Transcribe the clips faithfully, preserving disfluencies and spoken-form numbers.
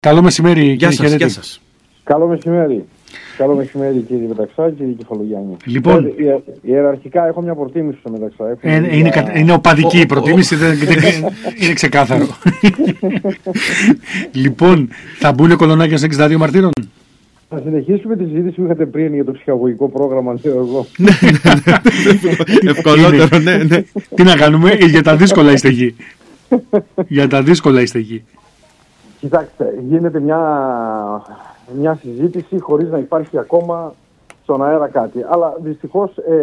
Καλό μεσημέρι, Γεια κύριε σας, γεια σας. Καλό μεσημέρι. Καλό μεσημέρι, κύριε Μεταξά, κύριε Κεφαλογιάννη. Λοιπόν, ε, ιεραρχικά έχω μια προτίμηση στο Μεταξά. Ε, είναι, για... είναι οπαδική η προτίμηση, δεν, δεν, είναι ξεκάθαρο. Λοιπόν, θα μπουν κολονάκια σε εξήντα δύο Μαρτύρων. Θα συνεχίσουμε τη συζήτηση που είχατε πριν για το ψυχαγωγικό πρόγραμμα, λέω εγώ. Ευκολότερο, ναι, ναι. Τι να κάνουμε, για τα δύσκολα είστε εκεί. Για τα δύσκολα είστε εκεί. Κοιτάξτε, γίνεται μια, μια συζήτηση χωρίς να υπάρχει ακόμα στον αέρα κάτι. Αλλά δυστυχώς ε,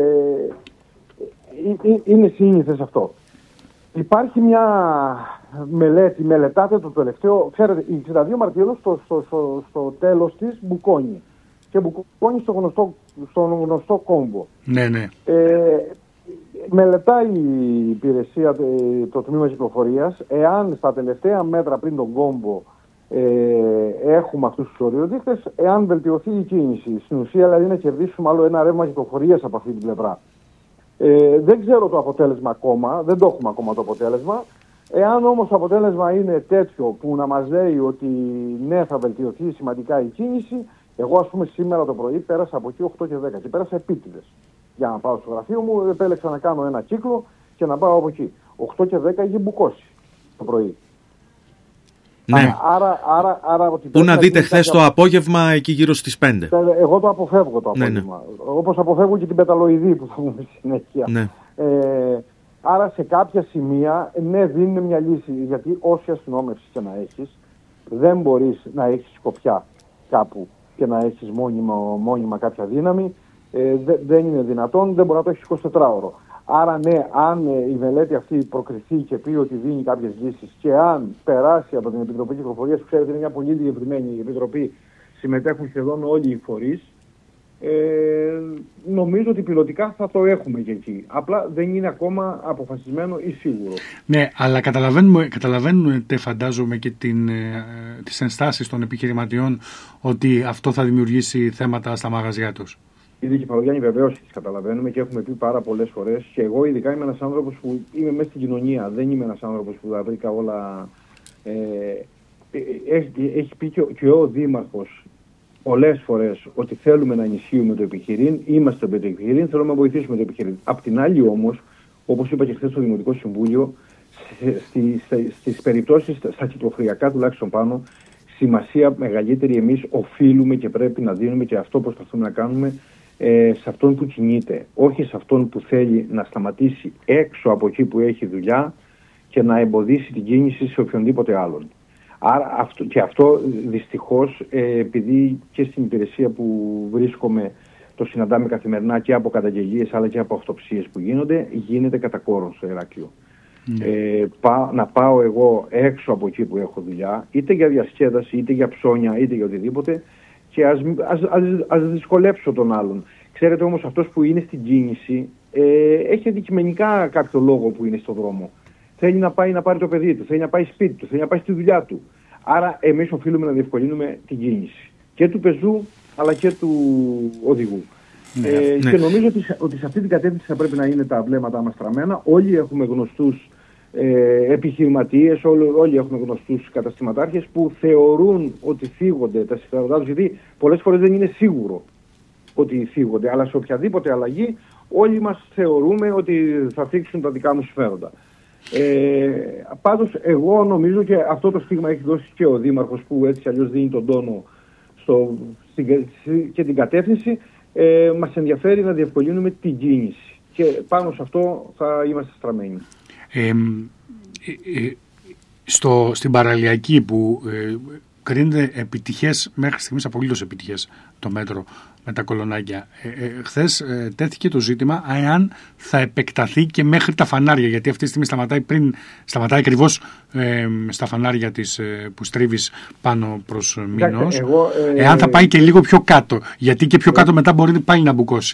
ε, ε, είναι σύνηθες αυτό. Υπάρχει μια μελέτη, μελετάτε το τελευταίο, ξέρετε, η εξήντα δύο Μαρτύρων στο, στο, στο, στο τέλος της μπουκώνει. Και μπουκώνει στο γνωστό, στο γνωστό κόμβο. Ναι, ναι. Ε, μελετάει η υπηρεσία, το τμήμα κυκλοφορίας, εάν στα τελευταία μέτρα πριν τον κόμβο ε, έχουμε αυτούς τους οριοδείκτες, εάν βελτιωθεί η κίνηση. Στην ουσία, δηλαδή, να κερδίσουμε άλλο ένα ρεύμα κυκλοφορίας από αυτή την πλευρά. Ε, δεν ξέρω το αποτέλεσμα ακόμα, δεν το έχουμε ακόμα το αποτέλεσμα. Εάν όμως το αποτέλεσμα είναι τέτοιο που να μας λέει ότι ναι, θα βελτιωθεί σημαντικά η κίνηση, εγώ, ας πούμε, σήμερα το πρωί πέρασα από εκεί οκτώ και δέκα και πέρασα επίτηδες. Για να πάω στο γραφείο μου, επέλεξα να κάνω ένα κύκλο και να πάω από εκεί. οκτώ και δέκα είχε μπουκώσει το πρωί. Ναι. Άρα, άρα, άρα, ότι Πού να δείτε χθες κάποια... το απόγευμα εκεί γύρω στις πέντε. Εγώ το αποφεύγω το απόγευμα. Ναι, ναι. Όπως αποφεύγω και την πεταλοειδή που θα πούμε συνέχεια. Ναι. Ε, άρα σε κάποια σημεία, ναι, δίνουν μια λύση. Γιατί όση αστυνόμευση και να έχεις, δεν μπορείς να έχεις σκοπιά κάπου και να έχεις μόνιμα, μόνιμα κάποια δύναμη. Ε, δε, δεν είναι δυνατόν, δεν μπορεί να το έχει εικοσιτετράωρο. Άρα, ναι, αν ε, η μελέτη αυτή προκριθεί και πει ότι δίνει κάποιες λύσεις και αν περάσει από την Επιτροπή Κυκλοφορίας, που ξέρετε είναι μια πολύ διευρυμένη επιτροπή, συμμετέχουν σχεδόν όλοι οι φορείς, ε, νομίζω ότι πιλωτικά θα το έχουμε και εκεί. Απλά δεν είναι ακόμα αποφασισμένο ή σίγουρο. Ναι, αλλά καταλαβαίνουμε, καταλαβαίνετε, φαντάζομαι, και την, ε, τις ενστάσεις των επιχειρηματιών ότι αυτό θα δημιουργήσει θέματα στα μαγαζιά τους. Κύριε Κεφαλογιάννη, βεβαίως τις καταλαβαίνουμε και έχουμε πει πάρα πολλές φορές. Και εγώ, ειδικά, είμαι ένας άνθρωπος που είμαι μέσα στην κοινωνία. Δεν είμαι ένας άνθρωπος που τα βρήκα όλα. Ε, έχει, έχει πει και ο, και ο Δήμαρχος πολλές φορές ότι θέλουμε να ενισχύουμε το επιχειρήν. Είμαστε με το επιχειρήν, θέλουμε να βοηθήσουμε το επιχειρήν. Απ' την άλλη, όμως, όπως είπα και χθες στο Δημοτικό Συμβούλιο, στις, στις περιπτώσεις, στα κυκλοφοριακά τουλάχιστον πάνω, σημασία μεγαλύτερη εμείς οφείλουμε και πρέπει να δίνουμε και αυτό προσπαθούμε να κάνουμε. Ε, σε αυτόν που κινείται, όχι σε αυτόν που θέλει να σταματήσει έξω από εκεί που έχει δουλειά και να εμποδίσει την κίνηση σε οποιονδήποτε άλλον. Άρα αυτό, και αυτό δυστυχώς, ε, επειδή και στην υπηρεσία που βρίσκομαι το συναντάμε καθημερινά και από καταγγελίες αλλά και από αυτοψίες που γίνονται, γίνεται κατά κόρον στο Ηράκλειο. Mm. Ε, πά, να πάω εγώ έξω από εκεί που έχω δουλειά, είτε για διασκέδαση, είτε για ψώνια, είτε για οτιδήποτε, και ας, ας, ας, ας δυσκολέψω τον άλλον. Ξέρετε όμως, αυτός που είναι στην κίνηση ε, έχει αντικειμενικά κάποιο λόγο που είναι στον δρόμο. Θέλει να πάει να πάρει το παιδί του, θέλει να πάει σπίτι του, θέλει να πάει στη δουλειά του. Άρα εμείς οφείλουμε να διευκολύνουμε την κίνηση και του πεζού αλλά και του οδηγού. Ναι, ε, ναι. Και νομίζω ότι, ότι σε αυτή την κατεύθυνση θα πρέπει να είναι τα βλέμματά μας στραμμένα. Όλοι έχουμε γνωστούς Ε, επιχειρηματίες, όλοι, όλοι έχουμε γνωστούς καταστηματάρχες που θεωρούν ότι θίγονται τα συμφέροντά τους, γιατί πολλές φορές δεν είναι σίγουρο ότι θίγονται, αλλά σε οποιαδήποτε αλλαγή όλοι μας θεωρούμε ότι θα θίξουν τα δικά μου συμφέροντα. Ε, πάντως εγώ νομίζω και αυτό το στίγμα έχει δώσει και ο Δήμαρχος, που έτσι αλλιώς δίνει τον τόνο στο, στην, και την κατεύθυνση. Ε, μας ενδιαφέρει να διευκολύνουμε την κίνηση και πάνω σε αυτό θα είμαστε στραμμένοι. Ε, ε, ε, στο, στην παραλιακή που ε, κρίνεται επιτυχές, μέχρι στιγμής απολύτως επιτυχές το μέτρο με τα κολονάκια, ε, ε, χθες ε, τέθηκε το ζήτημα εάν θα επεκταθεί και μέχρι τα φανάρια, γιατί αυτή τη στιγμή σταματάει, πριν, σταματάει ακριβώς ε, στα φανάρια της, ε, που στρίβεις πάνω προς Μήνος, εγώ, ε, εάν θα πάει και λίγο πιο κάτω, γιατί και πιο κάτω μετά μπορεί πάλι να μπουκώσει.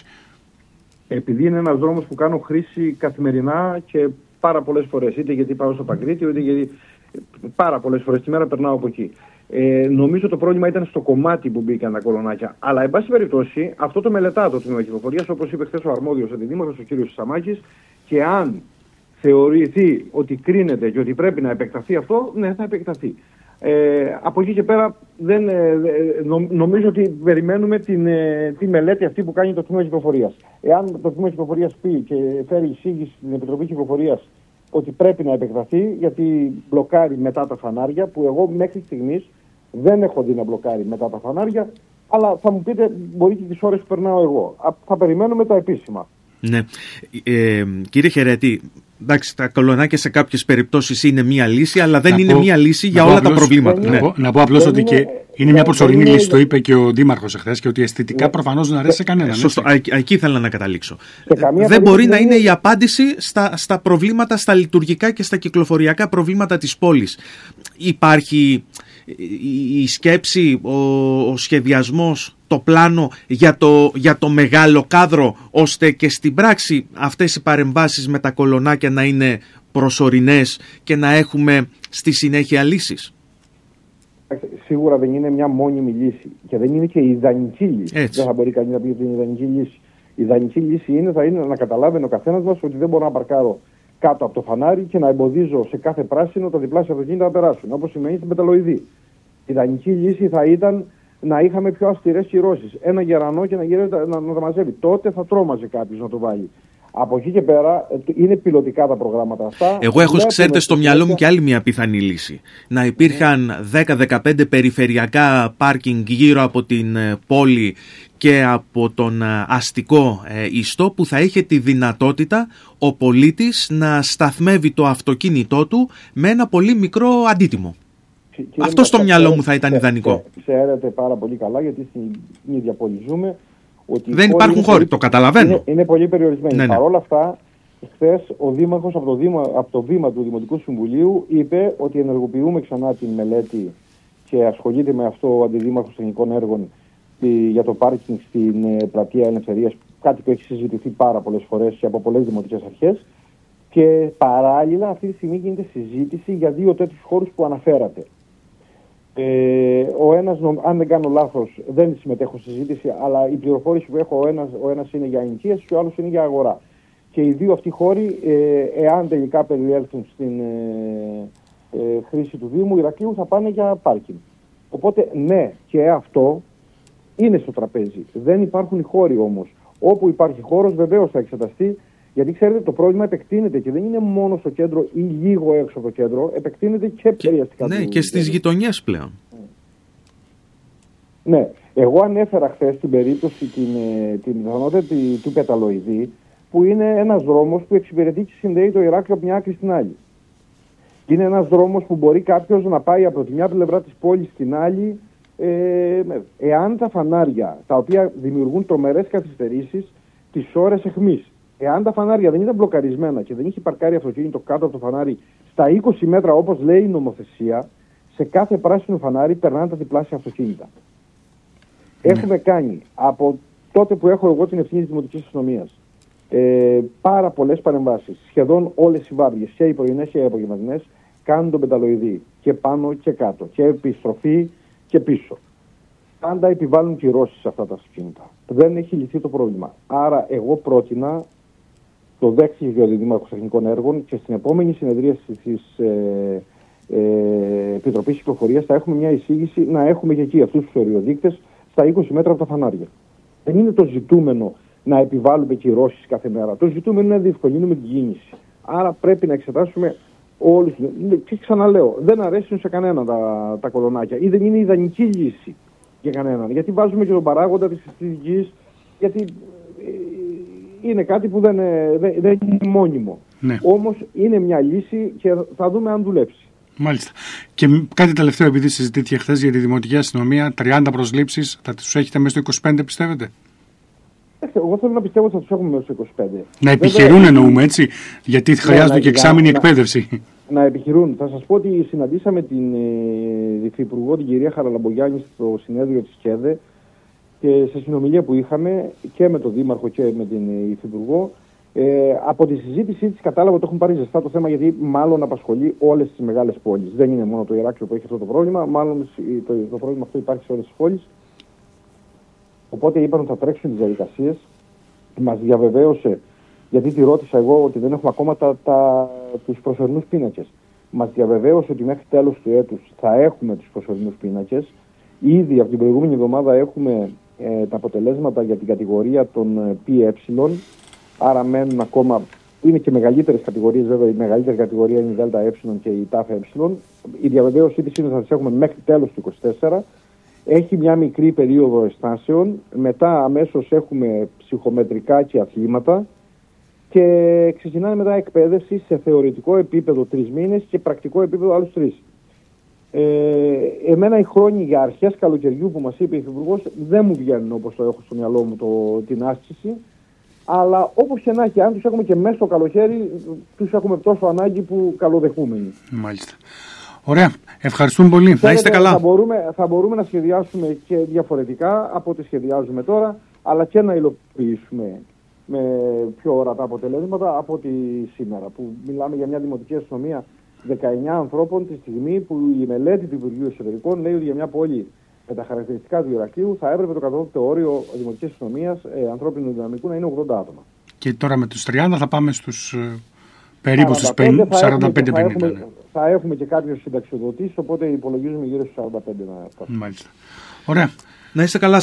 Επειδή είναι ένας δρόμος που κάνω χρήση καθημερινά και πάρα πολλές φορές, είτε γιατί πάω στο Παγκρίτιο, είτε γιατί πάρα πολλές φορές τη μέρα περνάω από εκεί. Ε, νομίζω το πρόβλημα ήταν στο κομμάτι που μπήκαν τα κολονάκια. Αλλά, εν πάση περιπτώσει, αυτό το μελετά το τμήμα κυκλοφορίας, όπως είπε χθες ο αρμόδιος αντιδήμαρχος, ο κ. Σαμάκης, και αν θεωρηθεί ότι κρίνεται και ότι πρέπει να επεκταθεί αυτό, ναι, θα επεκταθεί. Ε, από εκεί και πέρα δεν, ε, νο, νομίζω ότι περιμένουμε την, ε, τη μελέτη αυτή που κάνει το Τμήμα Κυκλοφορίας. Εάν το Τμήμα Κυκλοφορίας πει και φέρει εισήγηση στην Επιτροπή Κυκλοφορίας ότι πρέπει να επεκταθεί, γιατί μπλοκάρει μετά τα φανάρια, που εγώ μέχρι στιγμής δεν έχω δει να μπλοκάρει μετά τα φανάρια, αλλά θα μου πείτε, μπορεί και τις ώρες που περνάω εγώ. Α, θα περιμένουμε τα επίσημα. Ναι. Ε, κύριε Χαιρέτη, εντάξει, τα κολονάκια σε κάποιες περιπτώσεις είναι μία λύση, αλλά δεν να είναι πω, μία λύση για όλα απλώς, τα προβλήματα. Να, ναι. πω, να πω απλώς ότι είναι, και είναι μια προσωρινή είναι, λύση, το είπε και ο Δήμαρχος εχθές, και ότι αισθητικά ναι. προφανώς δεν αρέσει σε κανέναν. Σωστό, εκεί ήθελα να καταλήξω. Δεν μπορεί να είναι η απάντηση στα, στα προβλήματα, στα λειτουργικά και στα κυκλοφοριακά προβλήματα της πόλης. Υπάρχει η σκέψη, ο, ο σχεδιασμός, το πλάνο για το, για το μεγάλο κάδρο, ώστε και στην πράξη αυτές οι παρεμβάσεις με τα κολονάκια να είναι προσωρινές και να έχουμε στη συνέχεια λύσεις. Σίγουρα δεν είναι μια μόνιμη λύση και δεν είναι και η ιδανική λύση. Έτσι. Δεν θα μπορεί κανείς να πει ότι είναι η ιδανική λύση. Η ιδανική λύση είναι, θα είναι να καταλάβει ο καθένας μας ότι δεν μπορώ να παρκάρω κάτω από το φανάρι και να εμποδίζω σε κάθε πράσινο τα διπλάσια αυτοκίνητα να περάσουν, όπως σημαίνει στην Πεταλοειδή. Η ιδανική λύση θα ήταν να είχαμε πιο αυστηρές κυρώσεις. Ένα γερανό και να, γίνεται, να, να τα μαζεύει. Τότε θα τρόμαζε κάποιος να το βάλει. Από εκεί και πέρα είναι πιλωτικά τα προγράμματα αυτά. Εγώ έχω, ξέρετε, στο μυαλό μου και άλλη μια πιθανή λύση. Να υπήρχαν δέκα με δεκαπέντε περιφερειακά πάρκινγκ γύρω από την πόλη και από τον αστικό ιστό, που θα είχε τη δυνατότητα ο πολίτης να σταθμεύει το αυτοκίνητό του με ένα πολύ μικρό αντίτιμο. Κύριε Αυτό στο μυαλό μου θα ήταν ιδανικό. Ξέρετε πάρα πολύ καλά, γιατί στην ίδια πόλη ζούμε, ότι δεν υπάρχουν χώροι, πολύ, το καταλαβαίνω. Είναι, είναι πολύ περιορισμένοι. Ναι, ναι. Παρ' όλα αυτά, χθες ο Δήμαρχος από το, Δήμα, από το βήμα του Δημοτικού Συμβουλίου είπε ότι ενεργοποιούμε ξανά την μελέτη και ασχολείται με αυτό ο Αντιδήμαρχος Τεχνικών Έργων για το πάρκινγκ στην ε, Πλατεία Ελευθερίας, κάτι που έχει συζητηθεί πάρα πολλές φορές και από πολλές δημοτικές αρχές. Και παράλληλα αυτή τη στιγμή γίνεται συζήτηση για δύο τέτοιους χώρους που αναφέρατε. Ε, ο ένας, αν δεν κάνω λάθος, δεν συμμετέχω στη συζήτηση, αλλά η πληροφόρηση που έχω, ο ένας, ο ένας είναι για ενοικίαση και ο άλλος είναι για αγορά. Και οι δύο αυτοί χώροι, ε, εάν τελικά περιέλθουν στην ε, ε, χρήση του Δήμου Ηρακλείου, θα πάνε για πάρκινγκ. Οπότε ναι, και αυτό είναι στο τραπέζι. Δεν υπάρχουν οι χώροι όμως. Όπου υπάρχει χώρος, βεβαίως θα εξεταστεί. Γιατί ξέρετε, το πρόβλημα επεκτείνεται και δεν είναι μόνο στο κέντρο ή λίγο έξω από το κέντρο, επεκτείνεται και, και περιαστικά. Ναι, και στις γειτονιές πλέον. Ναι, εγώ ανέφερα χθες την περίπτωση την, την πιθανότητα του Πεταλοειδή, που είναι ένας δρόμος που εξυπηρετεί και συνδέει το Ηράκλειο από μια άκρη στην άλλη. Είναι ένας δρόμος που μπορεί κάποιος να πάει από τη μια πλευρά της πόλης στην άλλη, ε, εάν τα φανάρια, τα οποία δημιουργούν τρομερές καθυστερήσεις, τις ώρες αιχμής. Εάν τα φανάρια δεν ήταν μπλοκαρισμένα και δεν είχε παρκάρει αυτοκίνητο κάτω από το φανάρι στα είκοσι μέτρα, όπως λέει η νομοθεσία, σε κάθε πράσινο φανάρι περνάνε τα διπλάσια αυτοκίνητα. Ναι. Έχουμε κάνει από τότε που έχω εγώ την ευθύνη της Δημοτικής Αστυνομίας ε, πάρα πολλές παρεμβάσεις. Σχεδόν όλες οι βάρδιες, και οι πρωινές και οι απογευματινές, κάνουν τον Πεταλοειδή και πάνω και κάτω, και επιστροφή και πίσω. Πάντα επιβάλλουν κυρώσεις σε αυτά τα αυτοκίνητα. Δεν έχει λυθεί το πρόβλημα. Άρα, εγώ πρότεινα, το δέχτηκε και ο Δήμαρχος Τεχνικών Έργων, και στην επόμενη συνεδρία της ε, ε, Επιτροπής Κυκλοφορίας θα έχουμε μια εισήγηση να έχουμε και εκεί αυτούς τους οριοδείκτες στα είκοσι μέτρα από τα φανάρια. Δεν είναι το ζητούμενο να επιβάλλουμε κυρώσεις κάθε μέρα. Το ζητούμενο είναι να διευκολύνουμε την κίνηση. Άρα πρέπει να εξετάσουμε όλους. Και ξαναλέω, δεν αρέσουν σε κανέναν τα, τα κολονάκια ή δεν είναι ιδανική λύση για κανέναν. Γιατί βάζουμε και τον παράγοντα της αισθητικής, γιατί είναι κάτι που δεν, δεν, δεν είναι μόνιμο. Ναι. Όμως είναι μια λύση και θα δούμε αν δουλέψει. Μάλιστα. Και κάτι τελευταίο, επειδή συζητήθηκε χθες για τη Δημοτική Αστυνομία, τριάντα προσλήψεις θα τους έχετε μέσα στο είκοσι πέντε, πιστεύετε? Εγώ θέλω να πιστεύω ότι θα τους έχουμε μέσα στο είκοσι πέντε. Να επιχειρούν, βέβαια, εννοούμε, έτσι, γιατί ναι, χρειάζονται να, και εξάμηνη να, εκπαίδευση. Να, να επιχειρούν. Θα σας πω ότι συναντήσαμε την ε, Υφυπουργό, την κυρία Χαραλαμπογιάννη, στο συνέδριο της ΚΕΔΕ, και σε συνομιλία που είχαμε και με τον Δήμαρχο και με την Υφυπουργό. Ε, από τη συζήτησή της κατάλαβα ότι έχουν πάρει ζεστά το θέμα, γιατί μάλλον απασχολεί όλες τις μεγάλες πόλεις. Δεν είναι μόνο το Ηράκλειο που έχει αυτό το πρόβλημα, μάλλον το, το πρόβλημα αυτό υπάρχει σε όλες τις πόλεις. Οπότε είπαν ότι θα τρέξουν τις διαδικασίες. Μας διαβεβαίωσε, γιατί τη ρώτησα εγώ, ότι δεν έχουμε ακόμα τα, τα, τους προσωρινούς πίνακες. μας διαβεβαίωσε ότι μέχρι τέλος του έτους θα έχουμε τους προσωρινούς πίνακες. Ήδη από την προηγούμενη εβδομάδα έχουμε ε, τα αποτελέσματα για την κατηγορία των ε, ΠΕ, άρα μένουν ακόμα, είναι και μεγαλύτερες κατηγορίες βέβαια, η μεγαλύτερη κατηγορία είναι η ΔΕΛΤΑ και η ΤΑΦΕ. Η διαβεβαίωσή της είναι ότι θα τις έχουμε μέχρι τέλος του είκοσι τέσσερα. Έχει μια μικρή περίοδο αισθάσεων, μετά αμέσως έχουμε ψυχομετρικά και αθλήματα και ξεκινάει μετά εκπαίδευση σε θεωρητικό επίπεδο τρεις μήνες και πρακτικό επίπεδο άλλους τρεις. Ε, εμένα οι χρόνοι για αρχές καλοκαιριού που μας είπε η Υφυπουργός δεν μου βγαίνουν όπως το έχω στο μυαλό μου το, την άσκηση, αλλά όπως και να έχει, αν τους έχουμε και μέσα στο καλοκαίρι, τους έχουμε τόσο ανάγκη που καλοδεχούμενοι. Μάλιστα. Ωραία. Ευχαριστούμε πολύ. Να είστε καλά. Θα μπορούμε, θα μπορούμε να σχεδιάσουμε και διαφορετικά από ό,τι σχεδιάζουμε τώρα, αλλά και να υλοποιήσουμε με πιο ορατά αποτελέσματα από ό,τι σήμερα. Που μιλάμε για μια δημοτική αστυνομία δεκαεννιά ανθρώπων τη στιγμή που η μελέτη του Υπουργείου Εσωτερικών λέει ότι για μια πόλη με τα χαρακτηριστικά του Ηρακλείου θα έπρεπε το κατώτατο όριο δημοτικής αστυνομίας ε, ανθρώπινου δυναμικού να είναι ογδόντα άτομα. Και τώρα με τους τριάντα θα πάμε στους ε, περίπου στους σαράντα πέντε πενήντα. Θα, θα έχουμε και κάποιους συνταξιοδοτήσεις, οπότε υπολογίζουμε γύρω στους σαράντα πέντε να φτάσουμε. Μάλιστα. Ωραία. Να είστε καλά.